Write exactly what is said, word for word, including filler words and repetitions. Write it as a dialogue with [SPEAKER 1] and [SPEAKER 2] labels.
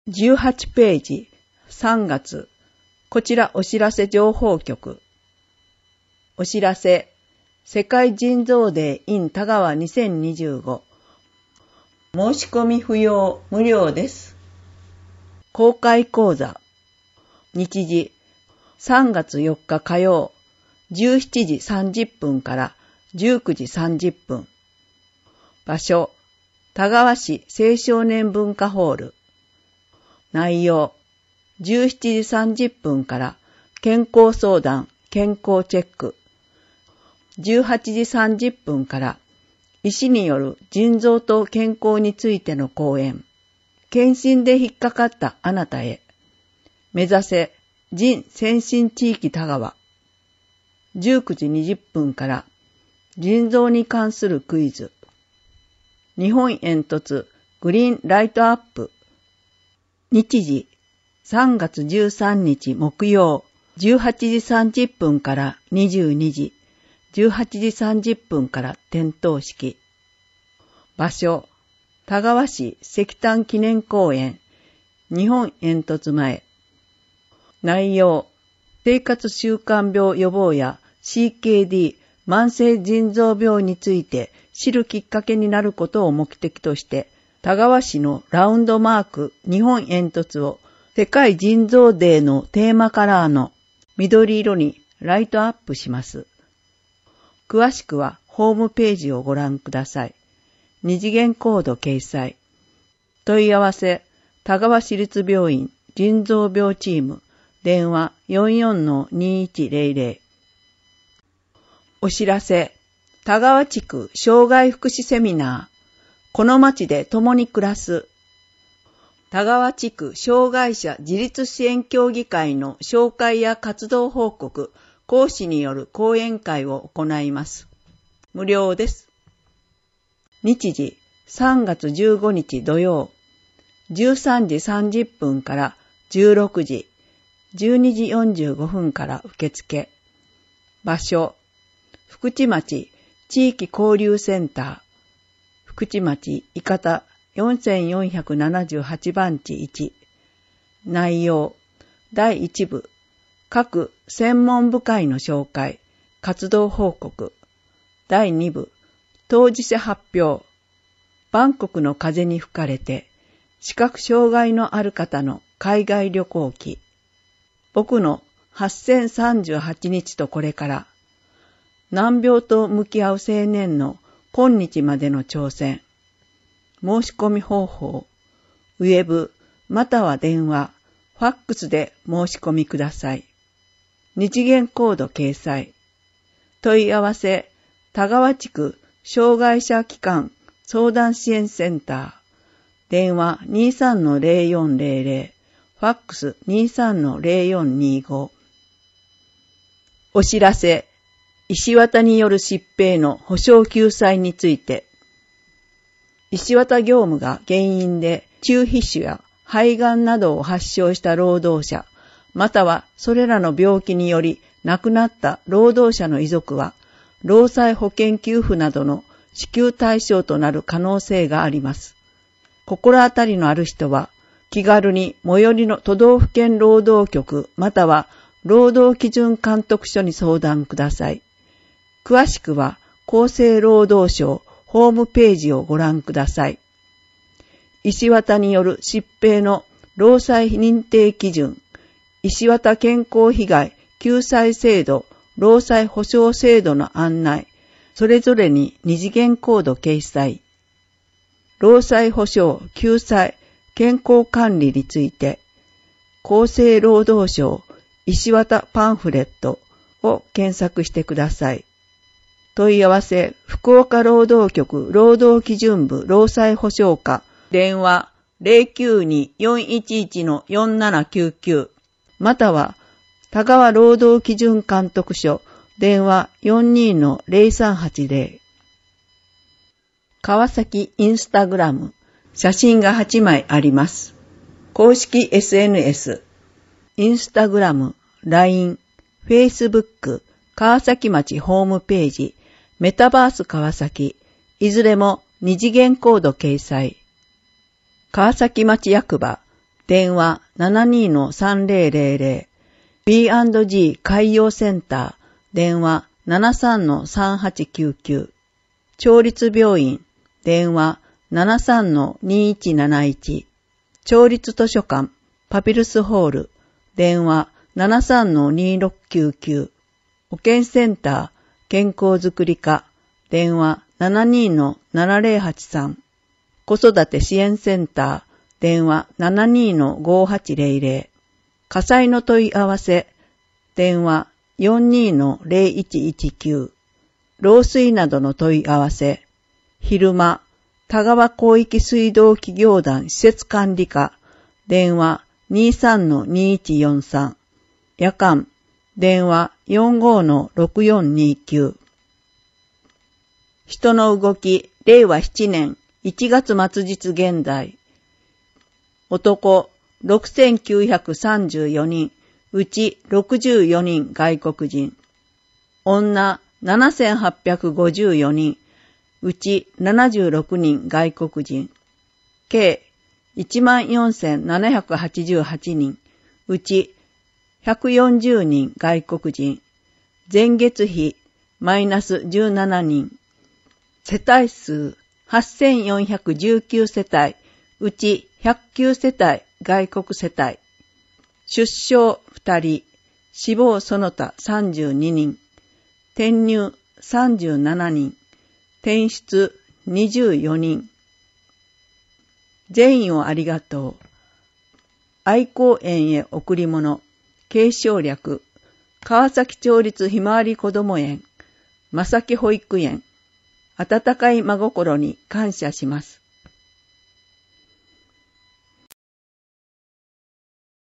[SPEAKER 1] じゅうはちページ、さんがつ、こちらお知らせ情報局。お知らせ、世界腎臓デー in 田川にせんにじゅうご。申し込み不要、無料です。公開講座。日時、さんがつよっか火曜、じゅうしちじさんじゅっぷんからじゅうくじさんじゅっぷん。場所、田川市青少年文化ホール。内容、じゅうしちじさんじゅっぷんから健康相談、健康チェック。じゅうはちじさんじゅっぷんから医師による腎臓と健康についての講演。検診で引っかかったあなたへ。目指せ腎先進地域田川。じゅうくじにじゅっぷんから腎臓に関するクイズ。日本煙突グリーンライトアップ。日時、さんがつじゅうさんにち木曜、じゅうはちじさんじゅっぷんからにじゅうにじ、じゅうはちじさんじゅっぷんから点灯式。場所、田川市石炭記念公園、日本煙突前。内容、生活習慣病予防や シーケーディー、慢性腎臓病について知るきっかけになることを目的として、田川市のラウンドマーク日本煙突を世界腎臓デーのテーマカラーの緑色にライトアップします。詳しくはホームページをご覧ください。二次元コード掲載。問い合わせ、田川市立病院腎臓病チーム、電話 よんよんのにいちゼロゼロ。お知らせ、田川地区障害福祉セミナー。この町で共に暮らす。田川地区障害者自立支援協議会の紹介や活動報告、講師による講演会を行います。無料です。日時、さんがつじゅうごにち土曜、じゅうさんじさんじゅっぷんからじゅうろくじ、じゅうにじよんじゅうごふんから受付。場所、福智町地域交流センター。福智町伊方よんせんよんひゃくななじゅうはちばんちいち。内容、だいいちぶ、各専門部会の紹介、活動報告。だいにぶ、当事者発表。バンコクの風に吹かれて、視覚障害のある方の海外旅行記。僕のはっせんさんじゅうはちにちとこれから。難病と向き合う青年の今日までの挑戦。申し込み方法。ウェブまたは電話、ファックスで申し込みください。二次元コード掲載。問い合わせ、田川地区障害者機関相談支援センター。電話 にさんのゼロよんゼロゼロ、ファックス にさんのゼロよんにご。お知らせ。石綿による疾病の補償救済について。石綿業務が原因で中皮腫や肺がんなどを発症した労働者、またはそれらの病気により亡くなった労働者の遺族は、労災保険給付などの支給対象となる可能性があります。心当たりのある人は、気軽に最寄りの都道府県労働局または労働基準監督署に相談ください。詳しくは厚生労働省ホームページをご覧ください。石綿による疾病の労災認定基準、石綿健康被害救済制度、労災保障制度の案内、それぞれに二次元コード掲載。労災保障、救済、健康管理について、厚生労働省石綿パンフレットを検索してください。問い合わせ、福岡労働局労働基準部労災保障課、電話 ゼロきゅうに よんいちいち のよんななきゅうきゅう、または田川労働基準監督署、電話 よんにのゼロさんはちゼロ。川崎インスタグラム、写真がはちまいあります。公式 エスエヌエス、インスタグラム、ライン、フェイスブック、川崎町ホームページ、メタバース川崎、いずれも二次元コード掲載。川崎町役場、 電話 ななにーさんぜろぜろぜろ。ビーアンドジー 海洋センター、電話 ななさんのさんはちきゅうきゅう。町立病院、電話 ななさんのにいちなないち。町立図書館、パピルスホール、電話 ななさんのにろくきゅうきゅう。保健センター、健康づくり課、電話 ななにーのななぜろはちさん。子育て支援センター、電話 ななにーのごはちぜろぜろ。火災の問い合わせ、電話 よんにーのぜろいちいちきゅう。漏水などの問い合わせ、昼間、田川広域水道企業団施設管理課、電話 にさんのにいちよんさん。夜間、電話 よんごのろくよんにきゅう。人の動き、れいわななねんいちがつ末日現在。男、ろくせんきゅうひゃくさんじゅうよにん、うちろくじゅうよにん外国人。女、ななせんはっぴゃくごじゅうよにん、うちななじゅうろくにん外国人。計、いちまんよんせんななひゃくはちじゅうはちにん、うちひゃくよんじゅうにん外国人。前月比、マイナスじゅうななにん。世帯数、はっせんよんひゃくじゅうきゅうせたい、うちひゃくきゅうせたい外国世帯。出生ふたり、死亡その他さんじゅうににん。転入さんじゅうななにん。転出にじゅうよにん。善意をありがとう。愛好園へ贈り物。継承略。川崎町立ひまわりこども園。正木保育園。温かい真心に感謝します。